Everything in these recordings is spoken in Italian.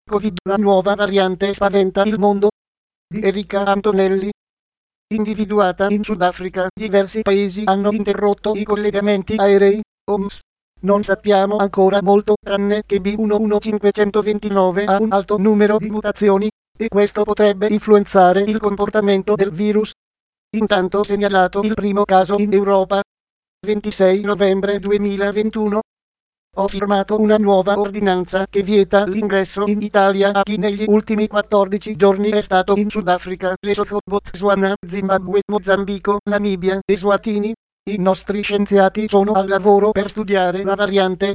Covid, la nuova variante spaventa il mondo. Di Erika Antonelli. Individuata in Sudafrica, diversi paesi hanno interrotto i collegamenti aerei. OMS. Non sappiamo ancora molto, tranne che B11529 ha un alto numero di mutazioni, e questo potrebbe influenzare il comportamento del virus. Intanto segnalato il primo caso in Europa. 26 novembre 2021. Ho firmato una nuova ordinanza che vieta l'ingresso in Italia a chi negli ultimi 14 giorni è stato in Sudafrica, Lesotho, Botswana, Zimbabwe, Mozambico, Namibia e Swatini. I nostri scienziati sono al lavoro per studiare la variante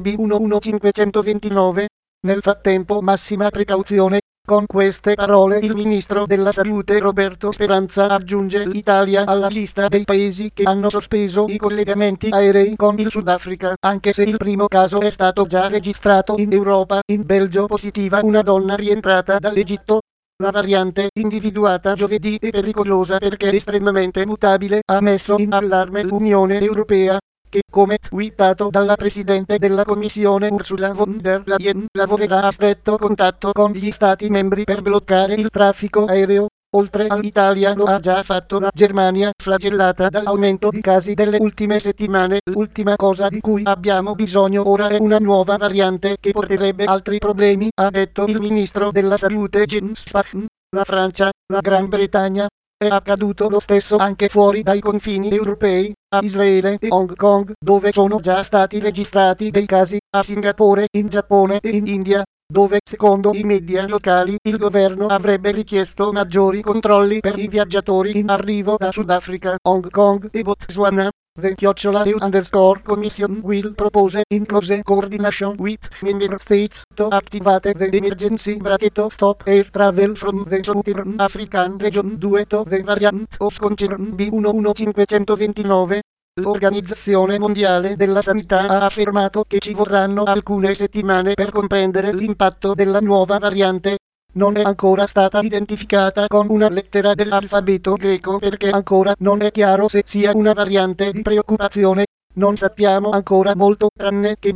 B11529. Nel frattempo massima precauzione. Con queste parole il ministro della Salute Roberto Speranza aggiunge l'Italia alla lista dei paesi che hanno sospeso i collegamenti aerei con il Sudafrica, anche se il primo caso è stato già registrato in Europa. In Belgio positiva una donna rientrata dall'Egitto. La variante individuata giovedì è pericolosa perché è estremamente mutabile, ha messo in allarme l'Unione Europea, che, come twittato dalla Presidente della Commissione Ursula von der Leyen, lavorerà a stretto contatto con gli Stati membri per bloccare il traffico aereo. Oltre all'Italia lo ha già fatto la Germania, flagellata dall'aumento di casi delle ultime settimane. L'ultima cosa di cui abbiamo bisogno ora è una nuova variante che porterebbe altri problemi, ha detto il ministro della Salute Jens Spahn. La Francia, la Gran Bretagna. È accaduto lo stesso anche fuori dai confini europei, a Israele e Hong Kong, dove sono già stati registrati dei casi, a Singapore, in Giappone e in India, dove, secondo i media locali, il governo avrebbe richiesto maggiori controlli per i viaggiatori in arrivo da Sudafrica, Hong Kong e Botswana. The_EU_Commission will propose in close coordination with member states to activate the emergency stop air travel from the Southern African region due to the variant of concern B11529. L'Organizzazione Mondiale della Sanità ha affermato che ci vorranno alcune settimane per comprendere l'impatto della nuova variante. Non è ancora stata identificata con una lettera dell'alfabeto greco perché ancora non è chiaro se sia una variante di preoccupazione. Non sappiamo ancora molto, tranne che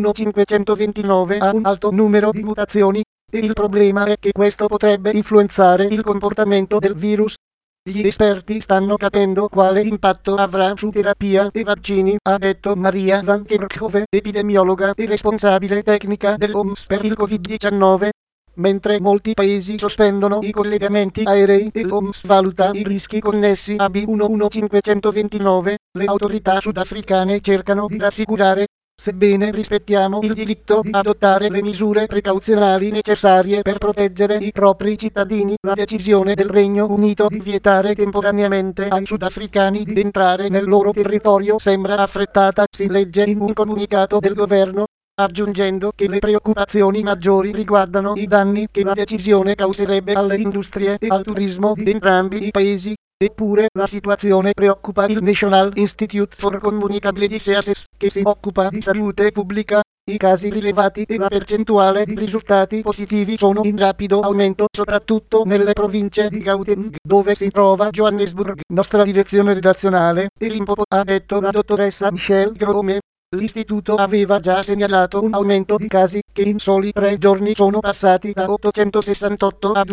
B11529 ha un alto numero di mutazioni, e il problema è che questo potrebbe influenzare il comportamento del virus. Gli esperti stanno capendo quale impatto avrà su terapia e vaccini, ha detto Maria Van Kerkhove, epidemiologa e responsabile tecnica dell'OMS per il Covid-19. Mentre molti paesi sospendono i collegamenti aerei e l'OMS valuta i rischi connessi a B11529, le autorità sudafricane cercano di rassicurare. Sebbene rispettiamo il diritto di adottare le misure precauzionali necessarie per proteggere i propri cittadini, la decisione del Regno Unito di vietare temporaneamente ai sudafricani di entrare nel loro territorio sembra affrettata, si legge in un comunicato del governo, aggiungendo che le preoccupazioni maggiori riguardano i danni che la decisione causerebbe alle industrie e al turismo di entrambi i paesi. Eppure la situazione preoccupa il National Institute for Communicable Diseases, che si occupa di salute pubblica. I casi rilevati e la percentuale di risultati positivi sono in rapido aumento, soprattutto nelle province di Gauteng, dove si trova Johannesburg. Nostra direzione redazionale e Limpopo, ha detto la dottoressa Michelle Grome. L'istituto aveva già segnalato un aumento di casi, che in soli 3 giorni sono passati da 868 a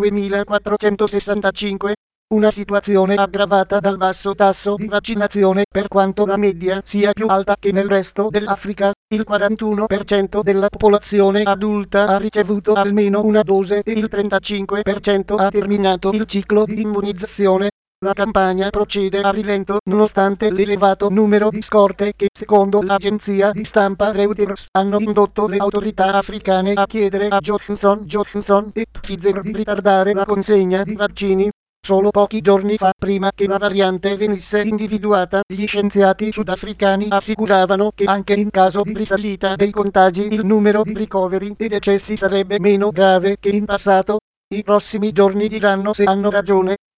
2465. Una situazione aggravata dal basso tasso di vaccinazione, per quanto la media sia più alta che nel resto dell'Africa. Il 41% della popolazione adulta ha ricevuto almeno una dose e il 35% ha terminato il ciclo di immunizzazione. La campagna procede a rilento nonostante l'elevato numero di scorte che, secondo l'agenzia di stampa Reuters, hanno indotto le autorità africane a chiedere a Johnson e Pfizer di ritardare la consegna di vaccini. Solo pochi giorni fa, prima che la variante venisse individuata, gli scienziati sudafricani assicuravano che anche in caso di risalita dei contagi il numero di ricoveri e decessi sarebbe meno grave che in passato. I prossimi giorni diranno se hanno ragione.